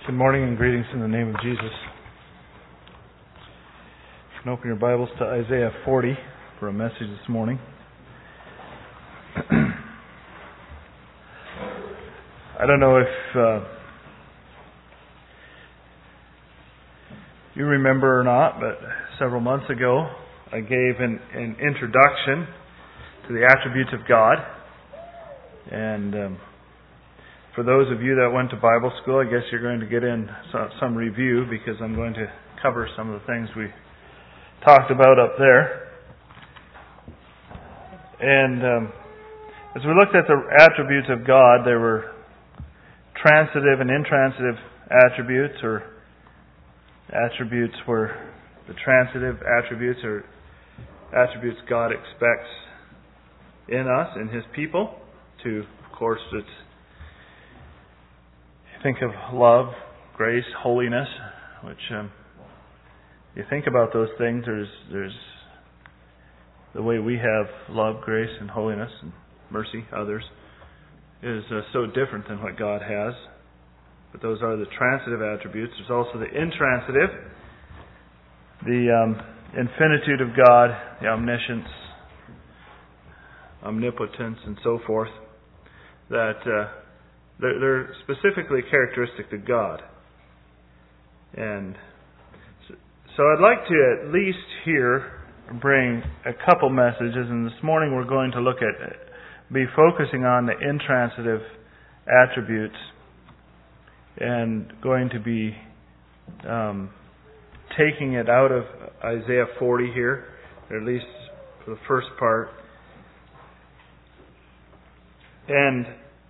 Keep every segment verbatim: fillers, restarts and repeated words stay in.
Good morning and greetings in the name of Jesus. You can open your Bibles to Isaiah forty for a message this morning. I don't know if uh, you remember or not, but several months ago I gave an, an introduction to the attributes of God. And um, for those of you that went to Bible school, I guess you're going to get in some, some review because I'm going to cover some of the things we talked about up there. And um, as we looked at the attributes of God, there were transitive and intransitive attributes, or attributes were the transitive attributes, or attributes God expects in us, in His people. To, of course, it's think of love, grace, holiness, which um, you think about those things, there's there's the way we have love, grace, and holiness, and mercy, others, is uh, so different than what God has. But those are the transitive attributes. There's also the intransitive, the um, infinitude of God, the omniscience, omnipotence, and so forth, that uh, they're, they're specifically characteristic to God. And so, so I'd like to at least here bring a couple messages, and this morning we're going to look at, be focusing on the intransitive attributes, and going to be um, taking it out of Isaiah forty here, or at least for the first part. And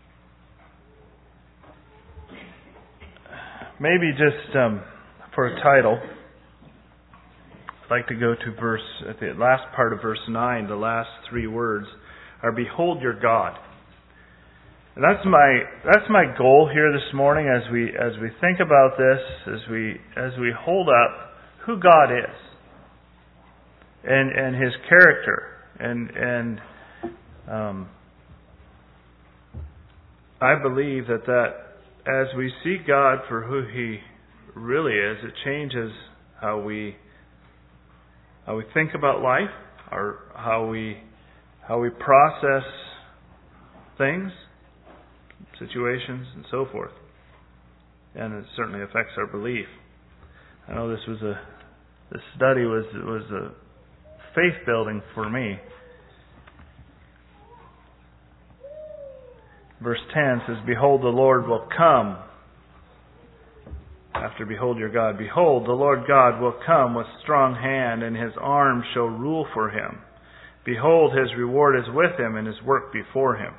maybe just um, for a title, I'd like to go to verse, at the last part of verse nine, the last three words are, "Behold your God." And that's my that's my goal here this morning as we as we think about this, as we as we hold up who God is and and His character, and and um, I believe that that as we see God for who He really is, it changes how we how we think about life, or how we how we process things, situations, and so forth. And it certainly affects our belief. I know this was a this study was was a faith building for me. Verse ten says, "Behold, the Lord will come." After "behold your God," "Behold, the Lord God will come with strong hand, and His arm shall rule for Him. Behold, His reward is with Him, and His work before Him."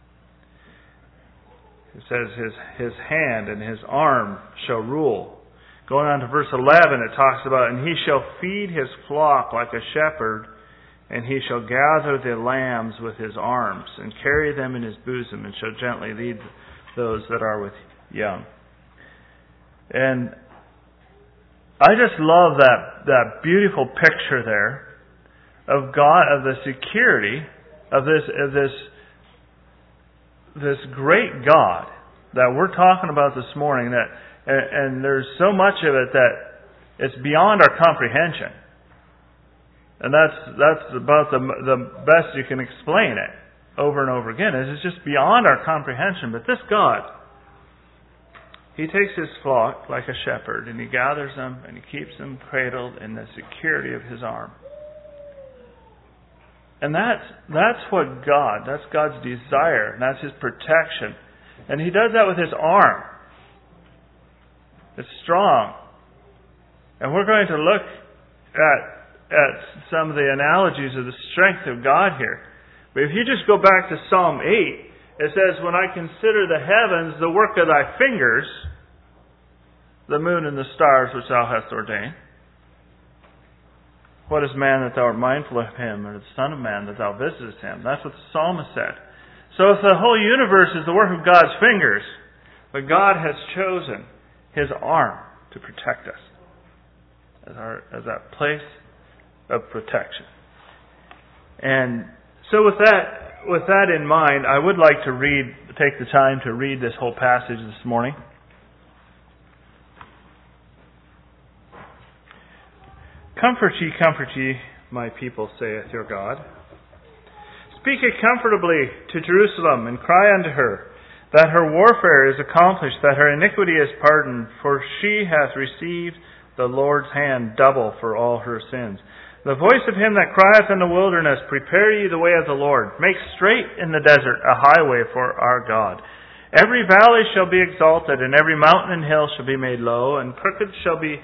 It says His, his hand and His arm shall rule. Going on to verse eleven, it talks about, "And He shall feed His flock like a shepherd, and He shall gather the lambs with His arms, and carry them in His bosom, and shall gently lead those that are with young." And I just love that, that beautiful picture there of God, of the security of this of this this great God that we're talking about this morning. That and, and there's so much of it that it's beyond our comprehension. And that's that's about the the best you can explain it over and over again. It's just beyond our comprehension. But this God, He takes His flock like a shepherd, and He gathers them, and He keeps them cradled in the security of His arm. And that's that's what God, that's God's desire, and that's His protection. And He does that with His arm. It's strong. And we're going to look at at some of the analogies of the strength of God here. But if you just go back to Psalm eight, it says, "When I consider the heavens, the work of Thy fingers, the moon and the stars which Thou hast ordained. What is man that Thou art mindful of him, or the son of man that Thou visitest him?" That's what the psalmist said. So if the whole universe is the work of God's fingers, but God has chosen His arm to protect us as our as that place of protection. And so with that with that in mind, I would like to read take the time to read this whole passage this morning. Comfort ye, comfort ye, my people, saith your God. Speak it comfortably to Jerusalem, and cry unto her, that her warfare is accomplished, that her iniquity is pardoned, for she hath received the Lord's hand double for all her sins. The voice of him that crieth in the wilderness, prepare ye the way of the Lord. Make straight in the desert a highway for our God. Every valley shall be exalted, and every mountain and hill shall be made low, and crooked shall be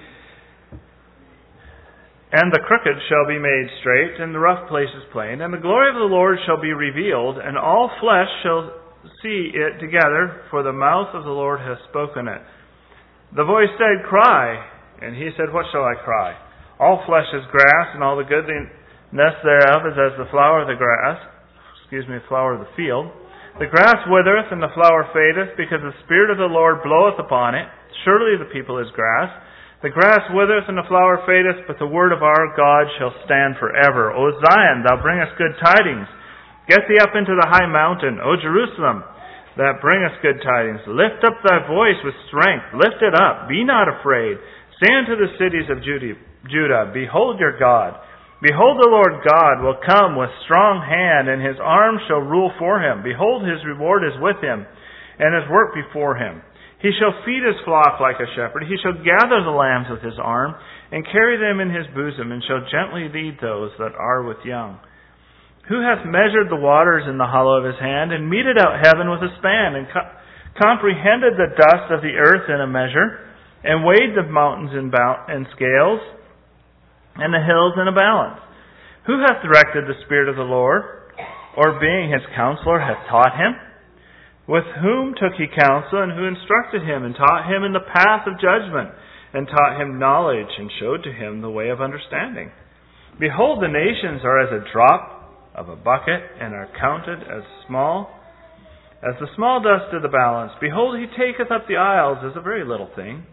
And the crooked shall be made straight, and the rough places plain. And the glory of the Lord shall be revealed, and all flesh shall see it together, for the mouth of the Lord hath spoken it. The voice said, Cry. And he said, What shall I cry? All flesh is grass, and all the goodliness thereof is as the flower of the grass, excuse me, flower of the field. The grass withereth, and the flower fadeth, because the Spirit of the Lord bloweth upon it. Surely the people is grass. The grass withereth and the flower fadeth, but the word of our God shall stand forever. O Zion, thou bringest good tidings. Get thee up into the high mountain. O Jerusalem, that bringest good tidings. Lift up thy voice with strength. Lift it up. Be not afraid. Say unto the cities of Judah, Behold your God. Behold, the Lord God will come with strong hand, and his arm shall rule for him. Behold, his reward is with him, and his work before him. He shall feed his flock like a shepherd. He shall gather the lambs with his arm, and carry them in his bosom, and shall gently lead those that are with young. Who hath measured the waters in the hollow of his hand, and meted out heaven with a span, and co- comprehended the dust of the earth in a measure, and weighed the mountains in, ba- in scales, and the hills in a balance? Who hath directed the Spirit of the Lord, or being his counselor hath taught him? With whom took he counsel, and who instructed him, and taught him in the path of judgment, and taught him knowledge, and showed to him the way of understanding? Behold, the nations are as a drop of a bucket, and are counted as small as the small dust of the balance. Behold, he taketh up the isles as a very little thing.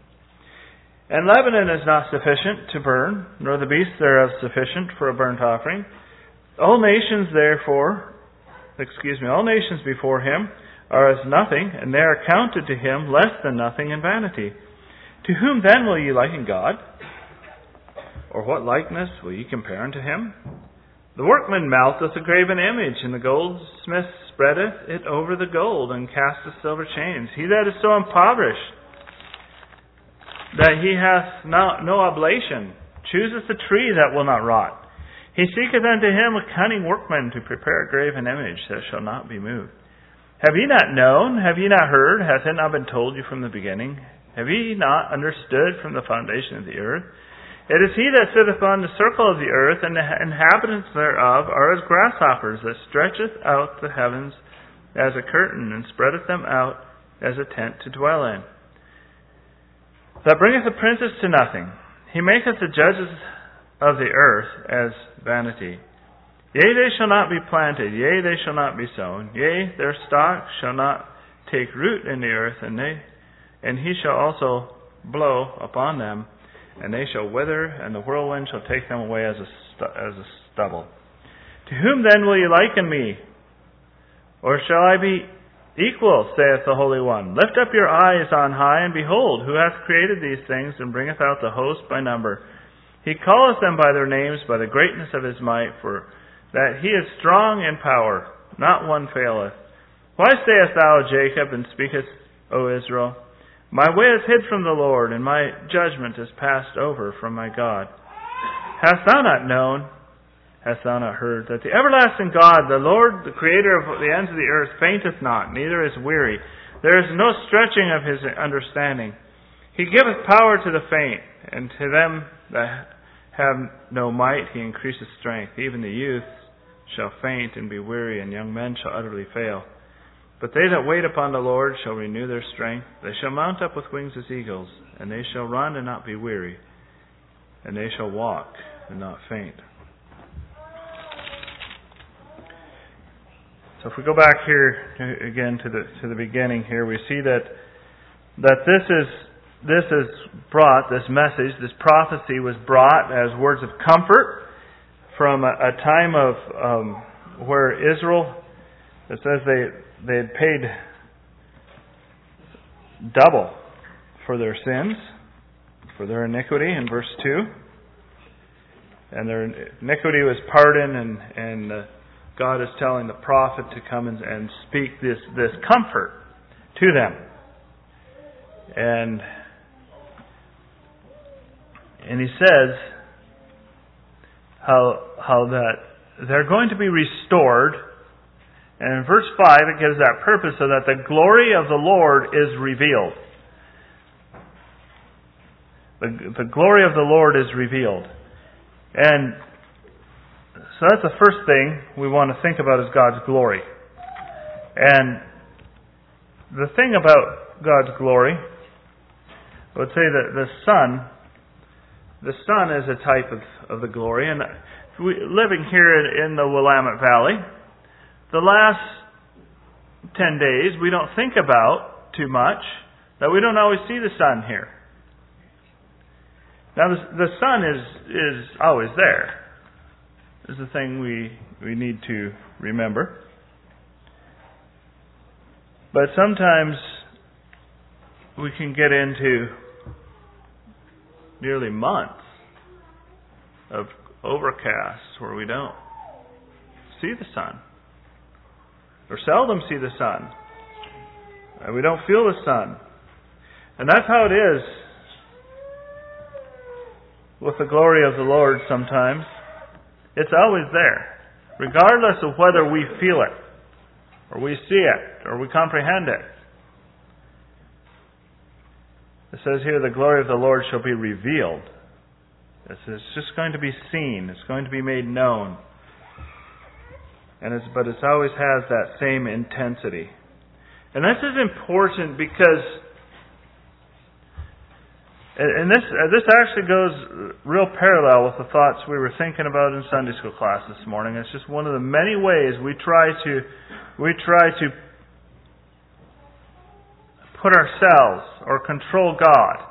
And Lebanon is not sufficient to burn, nor the beasts thereof sufficient for a burnt offering. All nations therefore, excuse me, all nations before him are as nothing, and they are counted to him less than nothing in vanity. To whom then will ye liken God? Or what likeness will ye compare unto him? The workman melteth a graven image, and the goldsmith spreadeth it over the gold, and casteth silver chains. He that is so impoverished that he hath no, no oblation, chooseth a tree that will not rot. He seeketh unto him a cunning workman to prepare a graven image that shall not be moved. Have ye not known? Have ye not heard? Hath it not been told you from the beginning? Have ye not understood from the foundation of the earth? It is he that sitteth on the circle of the earth, and the inhabitants thereof are as grasshoppers, that stretcheth out the heavens as a curtain, and spreadeth them out as a tent to dwell in. That bringeth the princes to nothing. He maketh the judges of the earth as vanity. Yea, they shall not be planted. Yea, they shall not be sown. Yea, their stock shall not take root in the earth, and they, and he shall also blow upon them, and they shall wither, and the whirlwind shall take them away as a stu- as a stubble. To whom then will ye liken me? Or shall I be equal, saith the Holy One? Lift up your eyes on high, and behold, who hath created these things, and bringeth out the host by number. He calleth them by their names, by the greatness of his might, for that he is strong in power, not one faileth. Why sayest thou, Jacob, and speakest, O Israel? My way is hid from the Lord, and my judgment is passed over from my God. Hast thou not known, hast thou not heard, that the everlasting God, the Lord, the Creator of the ends of the earth, fainteth not, neither is weary. There is no stretching of his understanding. He giveth power to the faint, and to them that have no might he increaseth strength. Even the youth shall faint and be weary, and young men shall utterly fail. But they that wait upon the Lord shall renew their strength. They shall mount up with wings as eagles, and they shall run and not be weary, and they shall walk and not faint. So if we go back here again to the to the beginning here, we see that that this is this is brought, this message, this prophecy was brought as words of comfort from a, a time of um, where Israel, it says they they had paid double for their sins, for their iniquity in verse two. and their iniquity was pardoned, and, and uh, God is telling the prophet to come and, and speak this, this comfort to them. And and he says how how that they're going to be restored. And in verse five it gives that purpose, so that the glory of the Lord is revealed. The, the glory of the Lord is revealed. And so that's the first thing we want to think about, is God's glory. And the thing about God's glory, I would say that the sun, the sun is a type of, of the glory. And we, living here in the Willamette Valley, the last ten days, we don't think about too much that we don't always see the sun here. Now, the, the sun is is always there. This is the thing we, we need to remember. But sometimes we can get into nearly months of overcasts where we don't see the sun, or seldom see the sun, and we don't feel the sun. And that's how it is with the glory of the Lord sometimes. It's always there, regardless of whether we feel it, or we see it, or we comprehend it. It says here, the glory of the Lord shall be revealed. It's just going to be seen. It's going to be made known. And it's, but it always has that same intensity. And this is important because, and this this actually goes real parallel with the thoughts we were thinking about in Sunday school class this morning. It's just one of the many ways we try to we try to put ourselves or control God.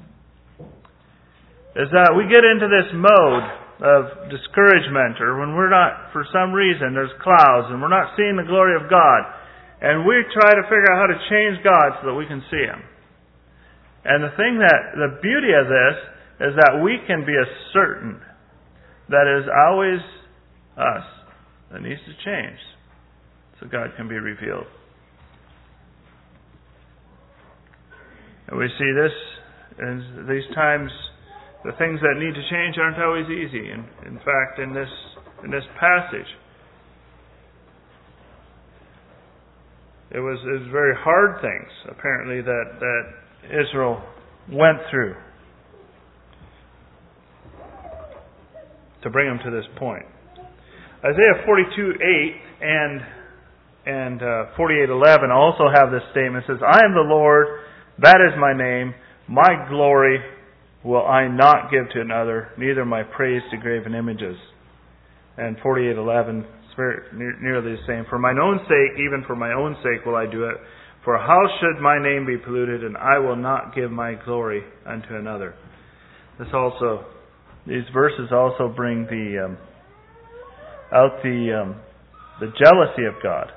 Is that we get into this mode of discouragement, or when we're not, for some reason, there's clouds and we're not seeing the glory of God, and we try to figure out how to change God so that we can see Him. And the thing that, the beauty of this is that we can be as certain that it is always us that needs to change so God can be revealed. And we see this in these times. The things that need to change aren't always easy. And in fact, in this in this passage, it was it was very hard things apparently that that Israel went through to bring them to this point. Isaiah forty-two eight and and uh, forty-eight eleven also have this statement. It says, "I am the Lord; that is my name. My glory will I not give to another, neither my praise to graven images." And forty-eight eleven is very nearly the same. "For mine own sake, even for my own sake will I do it. For how should my name be polluted, and I will not give my glory unto another." This also, these verses also bring the um, out the um, the jealousy of God,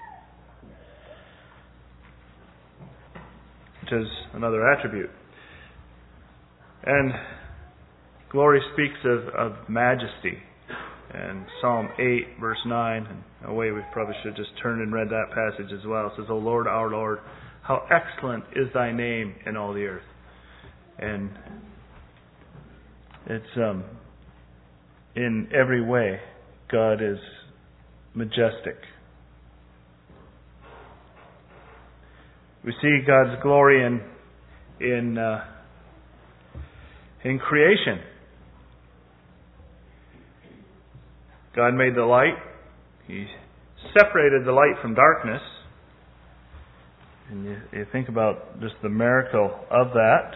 which is another attribute. And glory speaks of, of majesty. And Psalm eight, verse nine, and in a way we probably should just turn and read that passage as well. It says, "O Lord, our Lord, how excellent is thy name in all the earth." And it's um, in every way, God is majestic. We see God's glory in in uh, in creation. God made the light. He separated the light from darkness. And you, you think about just the miracle of that.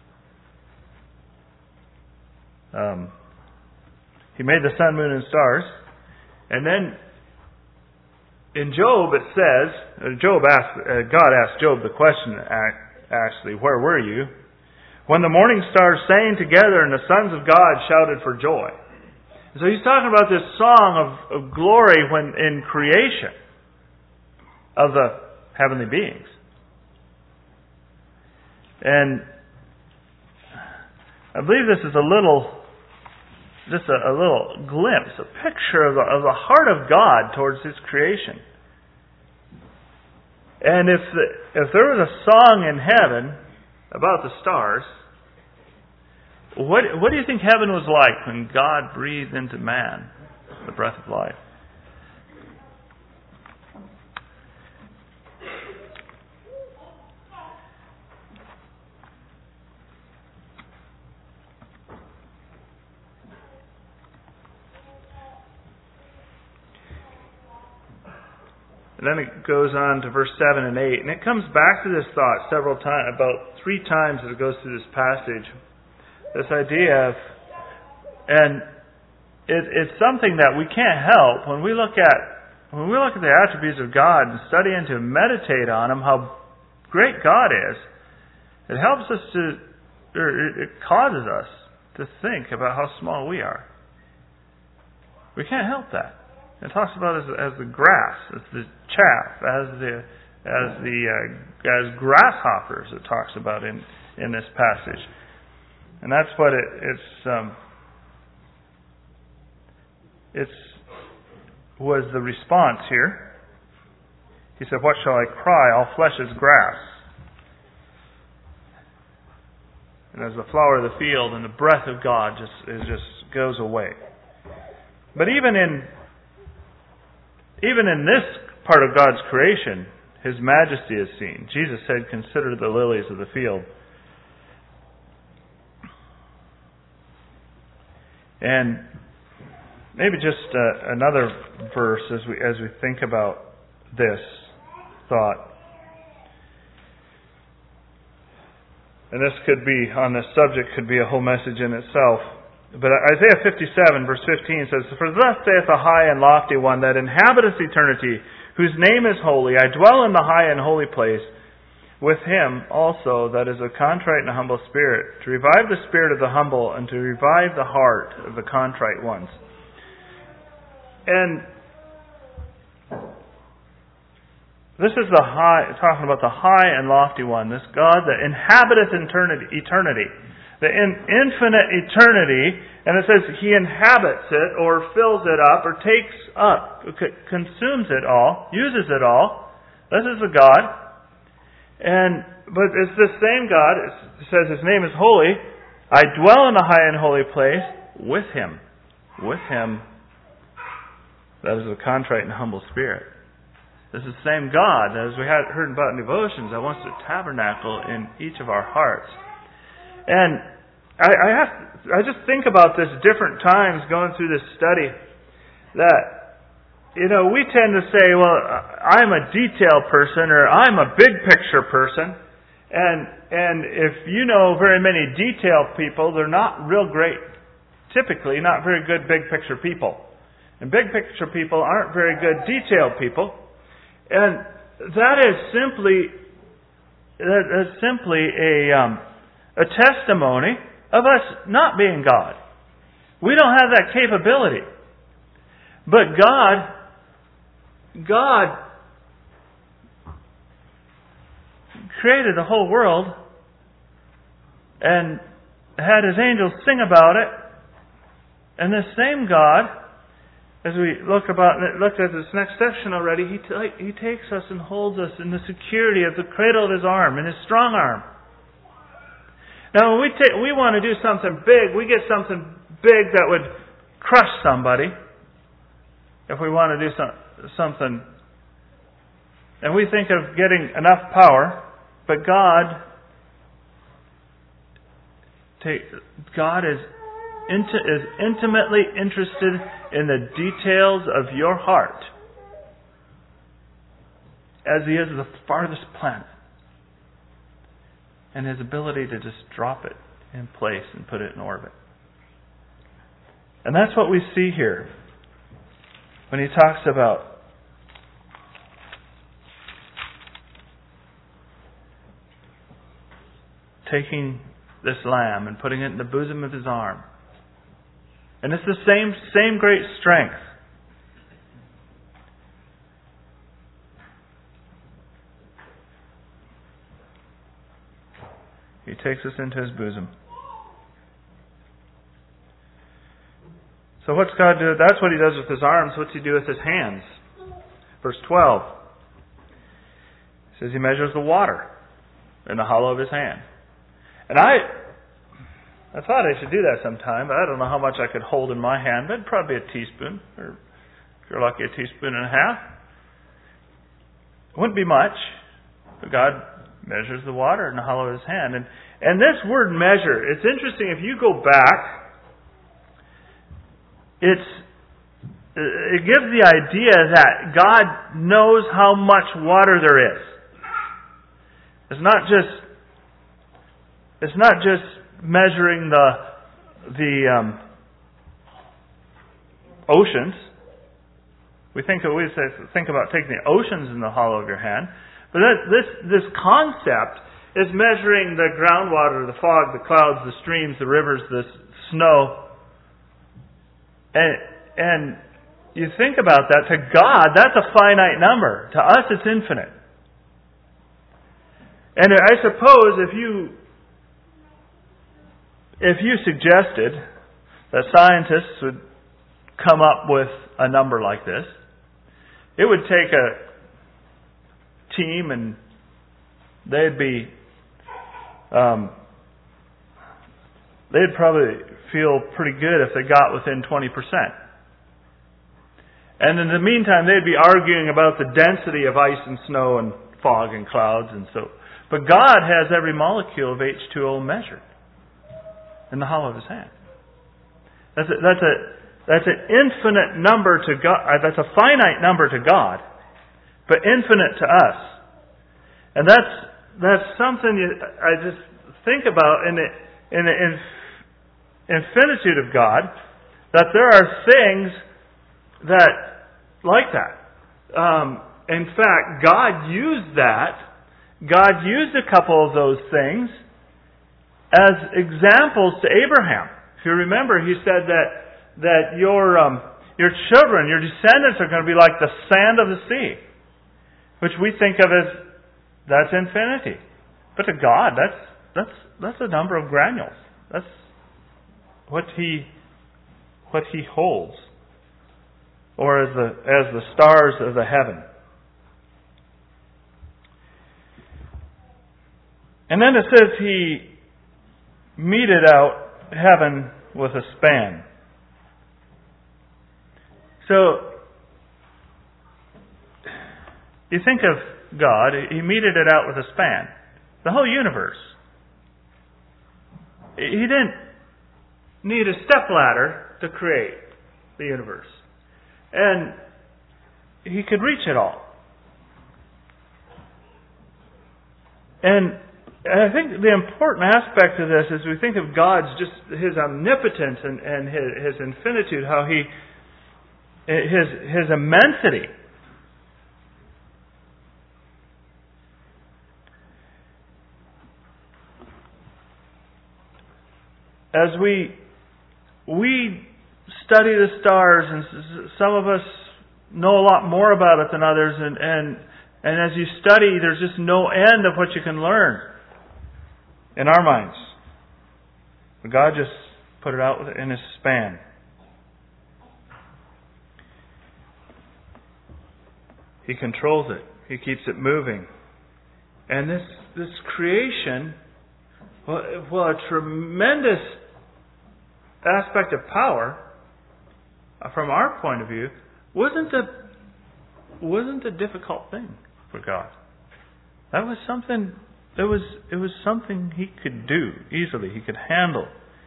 Um, he made the sun, moon, and stars. And then in Job it says, Job asked, uh, God asked Job the question, actually, "Where were you when the morning stars sang together and the sons of God shouted for joy?" So he's talking about this song of, of glory when in creation of the heavenly beings. And I believe this is a little just a, a little glimpse, a picture of the, of the heart of God towards His creation. And if the, if there was a song in heaven about the stars, what what do you think heaven was like when God breathed into man the breath of life? And then it goes on to verse seven and eight, and it comes back to this thought several times, about three times as it goes through this passage. This idea of, and it, it's something that we can't help when we look at when we look at the attributes of God and study into and meditate on them, how great God is. It helps us to, or it causes us to think about how small we are. We can't help that. It talks about as, as the grass, as the chaff, as the as the uh, as grasshoppers. It talks about in, in this passage, and that's what it, it's um, it's was the response here. He said, "What shall I cry? All flesh is grass, and as the flower of the field, and the breath of God just it just goes away." But even in Even in this part of God's creation, His majesty is seen. Jesus said, "Consider the lilies of the field." And maybe just uh, another verse as we as we think about this thought. And this could be, on this subject, could be a whole message in itself. But Isaiah fifty-seven, verse fifteen says, "For thus saith the high and lofty one that inhabiteth eternity, whose name is holy. I dwell in the high and holy place, with him also that is a contrite and a humble spirit, to revive the spirit of the humble, and to revive the heart of the contrite ones." And this is the high, talking about the high and lofty one, this God that inhabiteth eternity. eternity. The in infinite eternity, and it says He inhabits it, or fills it up, or takes up, consumes it all, uses it all. This is the God. And but it's the same God. It says His name is holy. I dwell in the high and holy place with Him. With Him. That is a contrite and humble spirit. This is the same God, as we had heard about in devotions, that wants to tabernacle in each of our hearts. And I, I have, I just think about this different times going through this study, that, you know, we tend to say, well, I'm a detail person, or I'm a big picture person, and and if you know very many detail people, they're not real great, typically not very good big picture people. And big picture people aren't very good detail people. And that is simply, that is simply a... Um, A testimony of us not being God. We don't have that capability. But God, God created the whole world and had His angels sing about it. And this same God, as we look about looked at this next section already, He t- He takes us and holds us in the security of the cradle of His arm, in His strong arm. Now, when we take, we want to do something big, we get something big that would crush somebody. If we want to do some, something, and we think of getting enough power, but God, take, God is inti, is intimately interested in the details of your heart, as He is the farthest planet. And His ability to just drop it in place and put it in orbit. And that's what we see here when He talks about taking this lamb and putting it in the bosom of His arm. And it's the same same great strength. He takes us into His bosom. So what's God do? That's what He does with His arms. What's He do with His hands? Verse twelve. It says He measures the water in the hollow of His hand. And I I thought I should do that sometime, but I don't know how much I could hold in my hand. That'd probably be a teaspoon, or if you're lucky, a teaspoon and a half. It wouldn't be much, but God measures the water in the hollow of His hand. And, and this word measure, it's interesting, if you go back, it's it gives the idea that God knows how much water there is. It's not just it's not just measuring the the um, oceans. We think we think about taking the oceans in the hollow of your hand, but that, this this concept is measuring the groundwater, the fog, the clouds, the streams, the rivers, the snow, and and you think about that. To God, that's a finite number. To us, it's infinite. And I suppose if you if you suggested that scientists would come up with a number like this, it would take a team and they'd be um, they'd probably feel pretty good if they got within twenty percent. And in the meantime, they'd be arguing about the density of ice and snow and fog and clouds and so. But God has every molecule of H two O measured in the hollow of His hand. That's a, that's a that's an infinite number to God. That's a finite number to God, but infinite to us. And that's that's something you, I just think about in the in the infinitude of God. That there are things that like that. Um, in fact, God used that. God used a couple of those things as examples to Abraham. If you remember, He said that that your um, your children, your descendants are going to be like the sand of the sea, which we think of as that's infinity. But to God, that's that's that's a number of granules. That's what He what He holds, or as the as the stars of the heaven. And then it says He meted out heaven with a span. So, you think of God, He meted it out with a span. The whole universe. He didn't need a stepladder to create the universe. And He could reach it all. And And I think the important aspect of this is we think of God's just His omnipotence and, and His, His infinitude, how He, His, His immensity. As we, we study the stars, and some of us know a lot more about it than others, and, and, and as you study, there's just no end of what you can learn. In our minds. But God just put it out in His span. He controls it. He keeps it moving. And this this creation, well, well a tremendous aspect of power, from our point of view, wasn't a wasn't a difficult thing for God. That was something. It was it was something He could do easily. He could handle.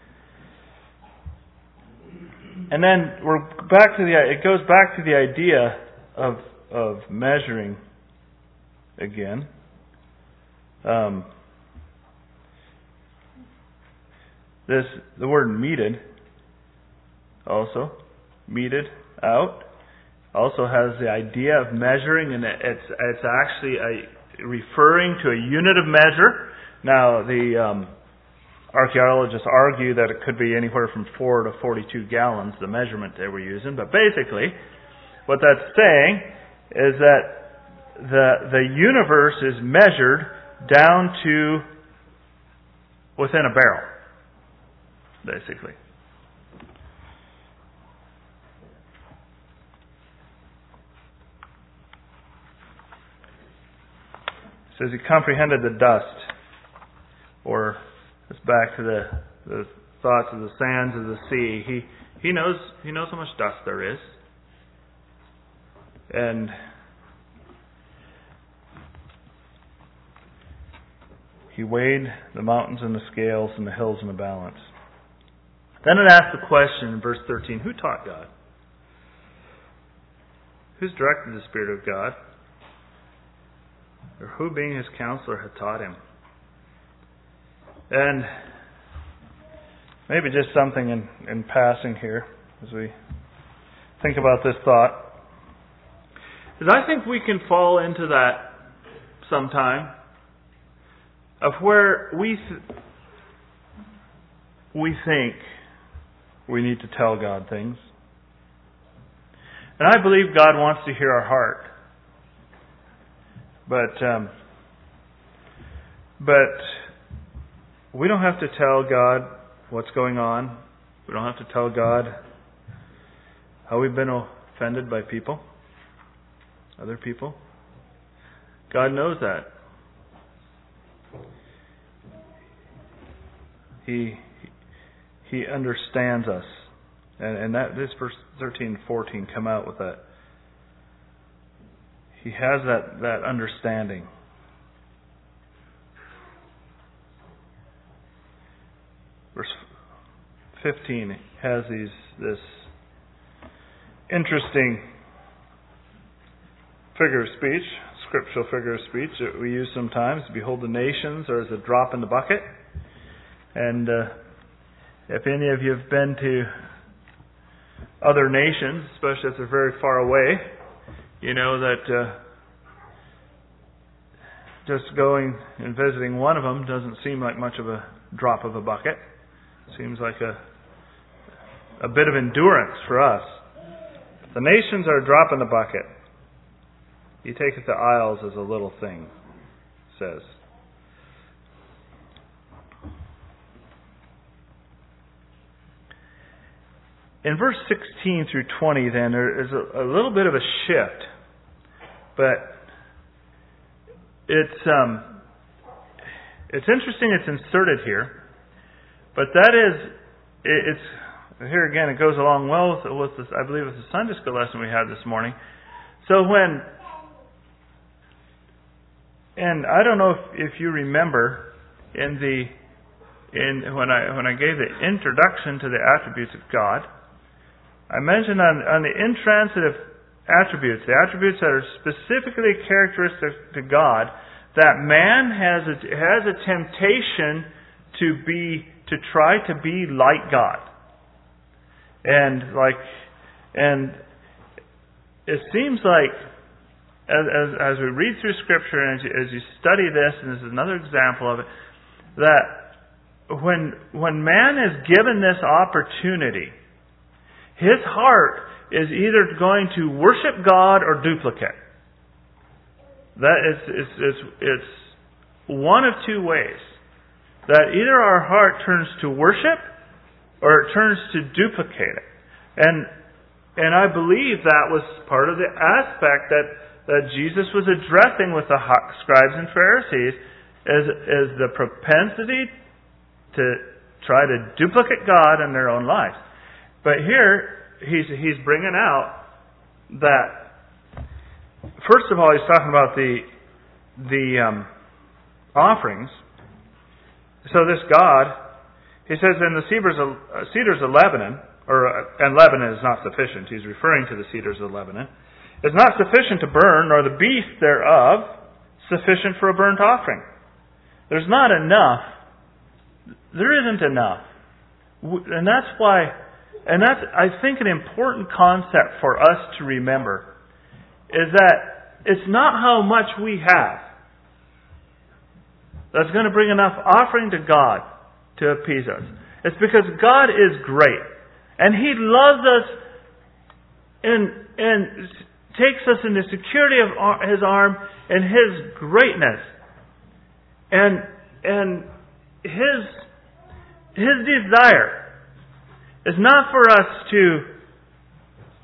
And then we're back to the it goes back to the idea of of measuring again. Um, this the word meted also meted out also has the idea of measuring, and it's it's actually a referring to a unit of measure. Now, the um, archaeologists argue that it could be anywhere from four to forty-two gallons, the measurement they were using. But basically, what that's saying is that the the universe is measured down to within a barrel, basically. says he comprehended the dust, or it's back to the, the thoughts of the sands of the sea. He he knows he knows how much dust there is. And he weighed the mountains in the scales and the hills in the balance. Then it asks the question in verse thirteen, who taught God? Who's directed the Spirit of God? Or who, being his counselor, had taught him? And maybe just something in, in passing here as we think about this thought. Is I think we can fall into that sometime of where we th- we think we need to tell God things. And I believe God wants to hear our heart. But um, but we don't have to tell God what's going on. We don't have to tell God how we've been offended by people, other people. God knows that. He He understands us. And, and that this verse thirteen and fourteen come out with that. He has that, that understanding. Verse fifteen has these this interesting figure of speech, scriptural figure of speech that we use sometimes. Behold, the nations are as a drop in the bucket. And uh, if any of you have been to other nations, especially if they're very far away, you know that uh, just going and visiting one of them doesn't seem like much of a drop of a bucket. It seems like a a bit of endurance for us. The nations are a drop in the bucket. He taketh the isles as a little thing, says. In verse sixteen through twenty, then, there is a, a little bit of a shift. But it's um, it's interesting it's inserted here. But that is, it, it's, here again, it goes along well with, with this, I believe, with the Sunday school lesson we had this morning. So when, and I don't know if, if you remember in the, in when I when I gave the introduction to the attributes of God, I mentioned on, on the intransitive attributes, the attributes that are specifically characteristic to God, that man has a, has a temptation to be to try to be like God, and like, and it seems like as as, as we read through Scripture and as you, as you study this, and this is another example of it, that when when man is given this opportunity, his heart is either going to worship God or duplicate. That is, it's, it's, it's one of two ways. That either our heart turns to worship or it turns to duplicate it. And and I believe that was part of the aspect that, that Jesus was addressing with the scribes and Pharisees as, as the propensity to try to duplicate God in their own lives. But here, he's he's bringing out that, first of all, he's talking about the the um, offerings. So this God, he says, in the cedars of, uh, cedars of Lebanon, or uh, and Lebanon is not sufficient. He's referring to the cedars of Lebanon. Is not sufficient to burn, nor the beast thereof sufficient for a burnt offering. There's not enough. There isn't enough, and that's why. And that's, I think, an important concept for us to remember, is that it's not how much we have that's going to bring enough offering to God to appease us. It's because God is great, and He loves us and, and takes us in the security of His arm and His greatness. And, and His, His desire is not for us to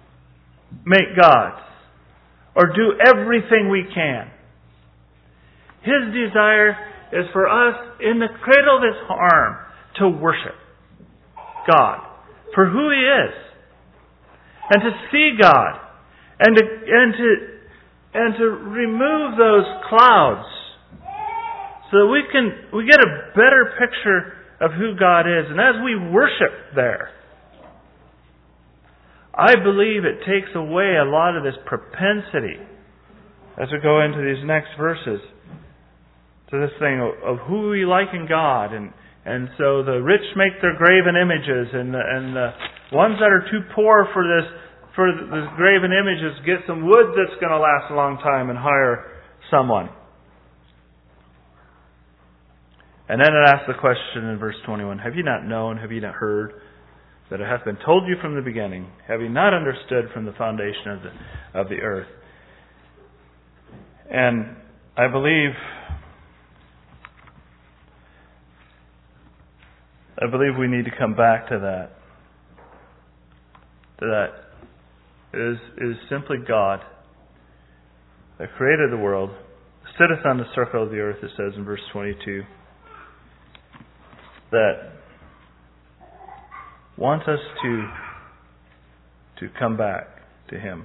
make gods or do everything we can. His desire is for us, in the cradle of His arm, to worship God for who He is, and to see God, and to and to and to remove those clouds, so that we can we get a better picture of who God is. And as we worship there, I believe it takes away a lot of this propensity, as we go into these next verses, to this thing of, of who we like in God. And, and so the rich make their graven images, and the, and the ones that are too poor for this for the graven images get some wood that's going to last a long time and hire someone. And then it asks the question in verse twenty-one, have you not known, have you not heard, that it hath been told you from the beginning? Have you not understood from the foundation of the of the earth? And I believe I believe we need to come back to that. To that it is, it is simply God that created the world, sitteth on the circle of the earth, it says in verse twenty-two, that wants us to to come back to Him.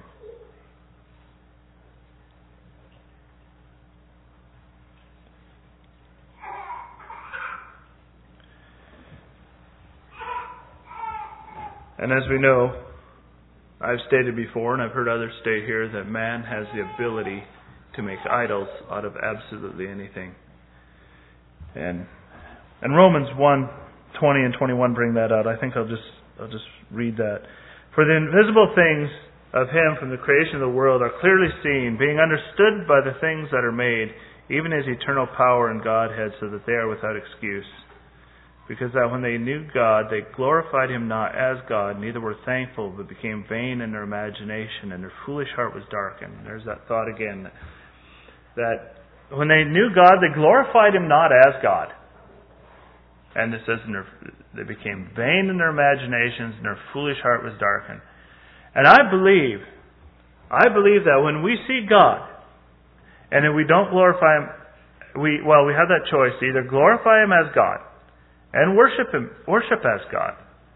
And as we know, I've stated before, and I've heard others state here, that man has the ability to make idols out of absolutely anything. And and Romans one, twenty and twenty-one bring that out. I think I'll just I'll just read that. For the invisible things of Him from the creation of the world are clearly seen, being understood by the things that are made, even His eternal power and Godhead, so that they are without excuse. Because that when they knew God, they glorified Him not as God, neither were thankful, but became vain in their imagination, and their foolish heart was darkened. There's that thought again. That when they knew God, they glorified Him not as God. And it says, they became vain in their imaginations, and their foolish heart was darkened. And I believe, I believe that when we see God, and if we don't glorify Him, we well, we have that choice to either glorify Him as God, and worship Him, worship as God,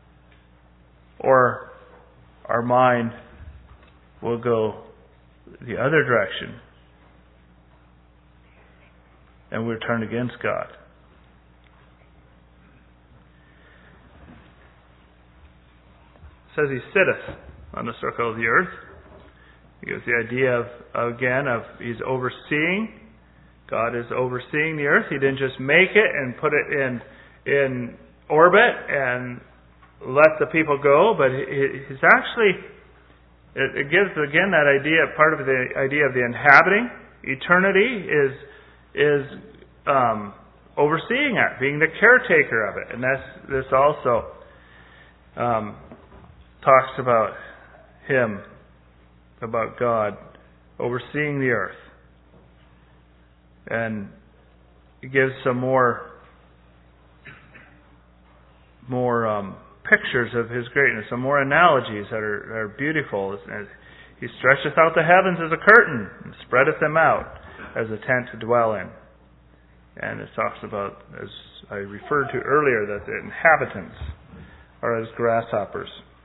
or our mind will go the other direction, and we'll turn against God. It says He sitteth on the circle of the earth. He gives the idea of, again, of He's overseeing. God is overseeing the earth. He didn't just make it and put it in in orbit and let the people go, but He's actually, it, it gives again that idea, part of the idea of the inhabiting. Eternity is is um, overseeing it, being the caretaker of it, and that's this also um, talks about Him, about God overseeing the earth, and it gives some more more um, pictures of His greatness, some more analogies that are, that are beautiful. He stretcheth out the heavens as a curtain, and spreadeth them out as a tent to dwell in. And it talks about, as I referred to earlier, that the inhabitants are as grasshoppers.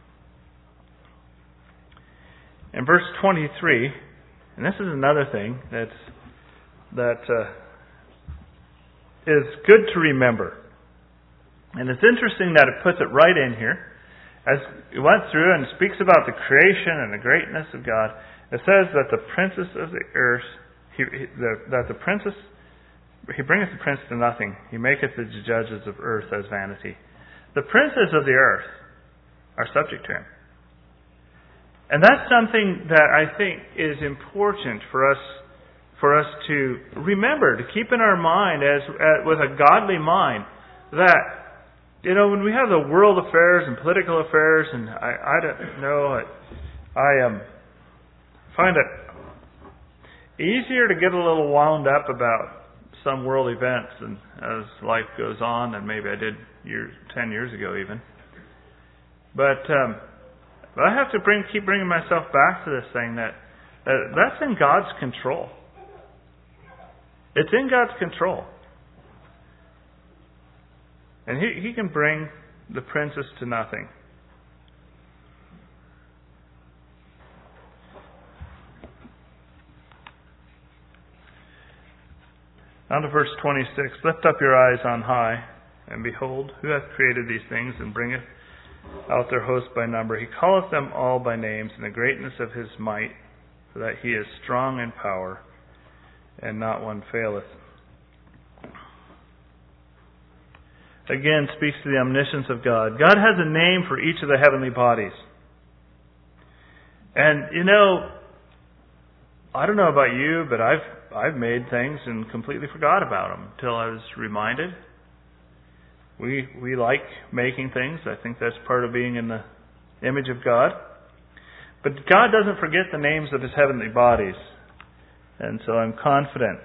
In verse twenty-three, and this is another thing that's that uh, is good to remember. And it's interesting that it puts it right in here. As it went through and speaks about the creation and the greatness of God, it says that the princes of the earth, he, he, the, that the princess, He bringeth the prince to nothing. He maketh the judges of earth as vanity. The princes of the earth are subject to Him. And that's something that I think is important for us for us to remember, to keep in our mind as, as with a godly mind, that you know, when we have the world affairs and political affairs, and I, I don't know, I, I um, find it easier to get a little wound up about some world events and as life goes on than maybe I did years, ten years ago even. But, um, but I have to bring, keep bringing myself back to this thing that, that that's in God's control. It's in God's control. And He, he can bring the princess to nothing. On to verse twenty-six. Lift up your eyes on high, and behold, who hath created these things, and bringeth out their host by number. He calleth them all by names, in the greatness of His might, for that He is strong in power, and not one faileth. Again, speaks to the omniscience of God. God has a name for each of the heavenly bodies. And, you know, I don't know about you, but I've I've made things and completely forgot about them until I was reminded. We we like making things. I think that's part of being in the image of God. But God doesn't forget the names of His heavenly bodies. And so I'm confident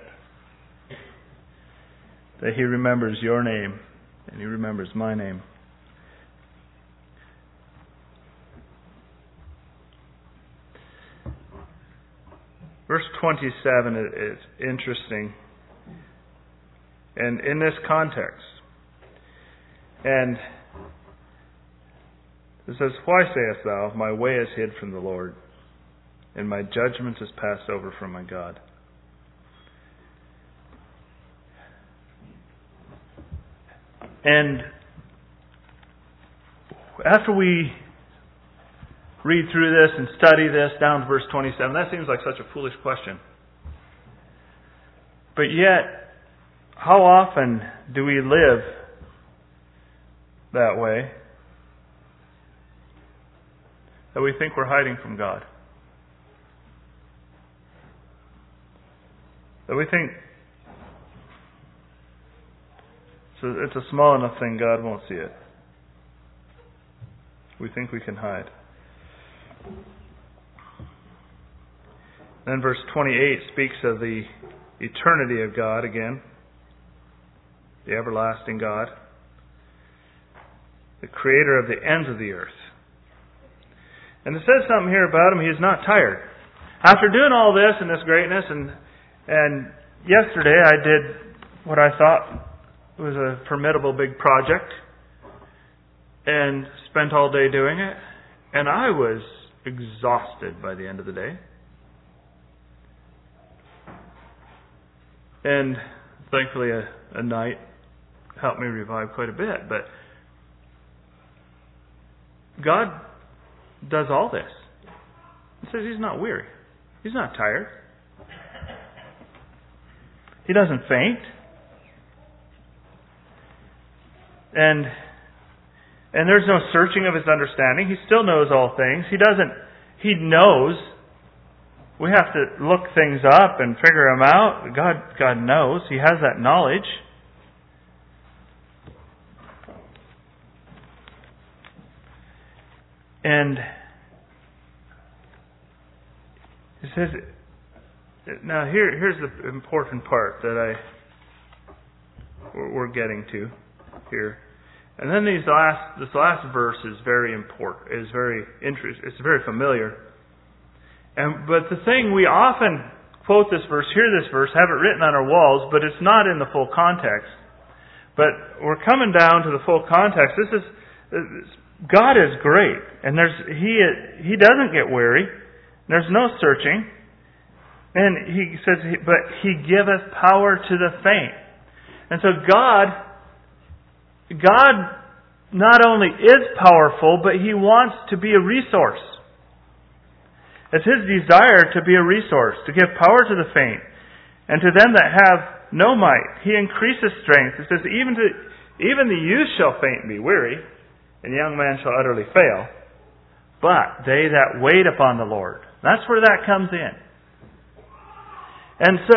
that He remembers your name and He remembers my name. Verse twenty-seven is interesting, and in this context. And it says, Why sayest thou, my way is hid from the Lord, and my judgment is passed over from my God? And after we read through this and study this down to verse twenty-seven, that seems like such a foolish question. But yet, how often do we live that way? That we think we're hiding from God. That we think so it's a small enough thing, God won't see it. We think we can hide. Then verse twenty-eight speaks of the eternity of God again. The everlasting God. The creator of the ends of the earth. And it says something here about Him. He is not tired. After doing all this and this greatness, and and yesterday I did what I thought was a formidable big project, and spent all day doing it, and I was exhausted by the end of the day. And thankfully a, a night helped me revive quite a bit. But God does all this. He says He's not weary. He's not tired. He doesn't faint. And And there's no searching of His understanding. He still knows all things. He doesn't, He knows. We have to look things up and figure them out. God, God knows. He has that knowledge. And He says, now here, here's the important part that I, we're getting to here. And then these last, this last verse is very important. Is very interesting. It's very familiar. And but the thing, we often quote this verse, hear this verse, have it written on our walls, but it's not in the full context. But we're coming down to the full context. This is God is great, and there's He He doesn't get weary. There's no searching, and He says, but He giveth power to the faint. And so God. God not only is powerful, but He wants to be a resource. It's His desire to be a resource, to give power to the faint, and to them that have no might. He increases strength. It says, even to even the youth shall faint and be weary, and the young man shall utterly fail. But they that wait upon the Lord. That's where that comes in. And so,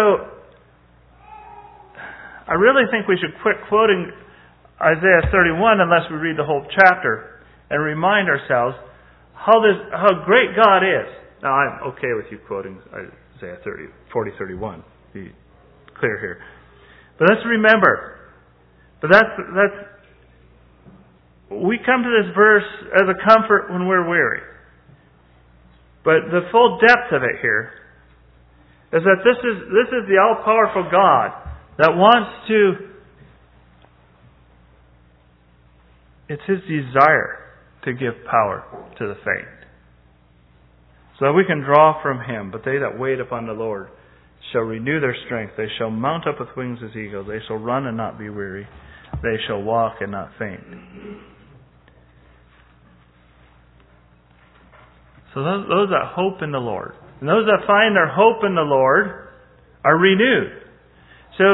I really think we should quit quoting Isaiah thirty-one unless we read the whole chapter and remind ourselves how this, how great God is. Now I'm okay with you quoting Isaiah thirty, forty, thirty-one. Be clear here. But let's remember. But that's that's we come to this verse as a comfort when we're weary. But the full depth of it here, is that this is this is the all-powerful God that wants to, it's His desire to give power to the faint, so that we can draw from Him. But they that wait upon the Lord shall renew their strength. They shall mount up with wings as eagles. They shall run and not be weary. They shall walk and not faint. So those, those that hope in the Lord, and those that find their hope in the Lord, are renewed. So,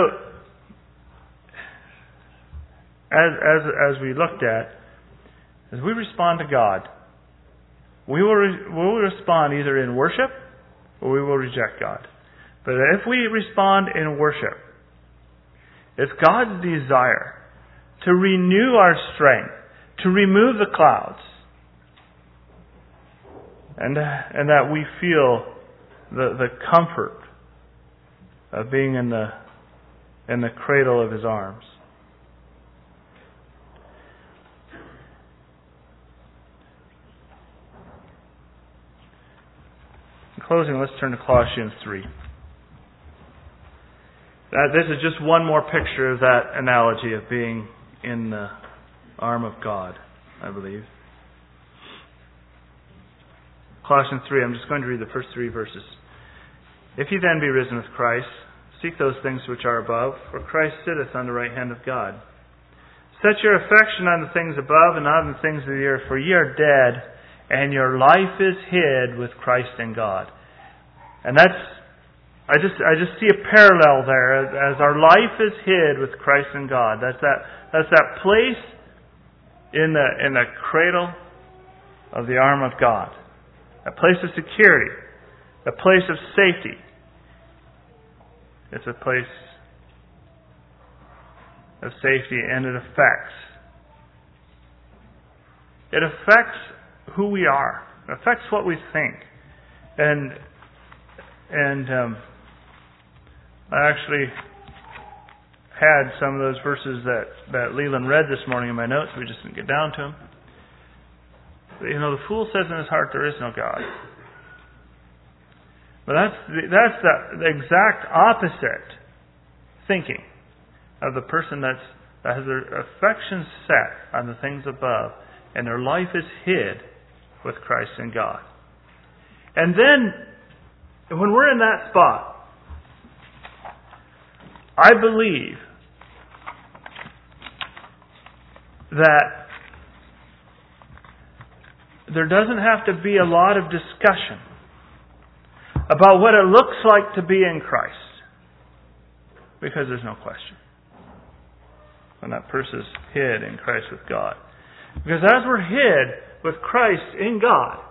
as as as we looked at, as we respond to God, we will re, we will respond either in worship or we will reject God. But if we respond in worship, it's God's desire to renew our strength, to remove the clouds, and and that we feel the the comfort of being in the in the cradle of His arms. In closing, let's turn to Colossians three. That this is just one more picture of that analogy of being in the arm of God, I believe. Colossians three, I'm just going to read the first three verses. If ye then be risen with Christ, seek those things which are above, for Christ sitteth on the right hand of God. Set your affection on the things above and not on the things of the earth, for ye are dead, and your life is hid with Christ in God. And that's, I just I just see a parallel there, as, as our life is hid with Christ in God. That's that that's that place in the in the cradle of the arm of God. A place of security, a place of safety. It's a place of safety, and it affects. It affects who we are. It affects what we think. And and um, I actually had some of those verses that, that Leland read this morning in my notes. We just didn't get down to them. But, you know, the fool says in his heart, there is no God. But that's the, that's the, the exact opposite thinking of the person that's, that has their affections set on the things above, and their life is hid with Christ in God. And then, when we're in that spot, I believe that there doesn't have to be a lot of discussion about what it looks like to be in Christ, because there's no question when that person is hid in Christ with God. Because as we're hid with Christ in God,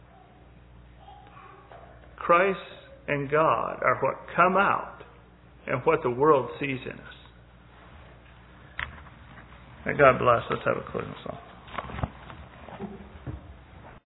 Christ and God are what come out and what the world sees in us. May God bless. Let's have a closing song.